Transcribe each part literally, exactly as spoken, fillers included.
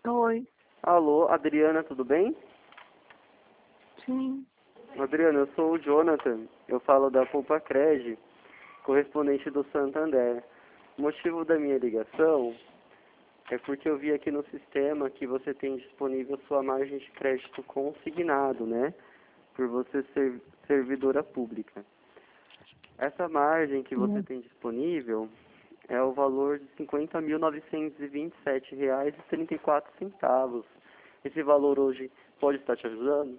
Oi. Alô, Adriana, tudo bem? Sim. Adriana, eu sou o Jonathan, eu falo da Poupa Cred, correspondente do Santander. O motivo da minha ligação é porque eu vi aqui no sistema que você tem disponível sua margem de crédito consignado, né? Por você ser servidora pública. Essa margem que você Hum. tem disponível é o valor de cinquenta mil novecentos e vinte e sete reais e trinta e quatro centavos. Esse valor hoje pode estar te ajudando?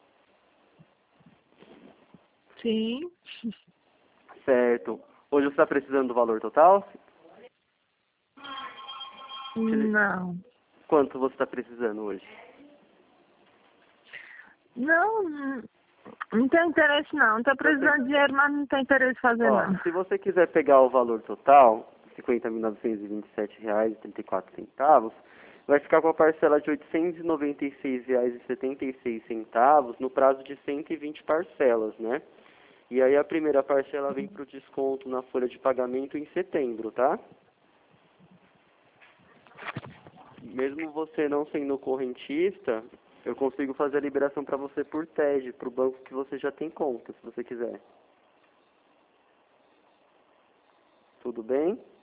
Sim. Certo. Hoje você está precisando do valor total? Não. Quanto você está precisando hoje? Não, não tem interesse não. Não tô precisando de dinheiro, mas não tem interesse em fazer Ó, não. se você quiser pegar o valor total, cinquenta mil novecentos e vinte e sete reais e trinta e quatro centavos, vai ficar com a parcela de oitocentos e noventa e seis reais e setenta e seis centavos no prazo de cento e vinte parcelas, né? E aí a primeira parcela vem para o desconto na folha de pagamento em setembro, tá? Mesmo você não sendo correntista, eu consigo fazer a liberação para você por T E D, para o banco que você já tem conta, se você quiser. Tudo bem?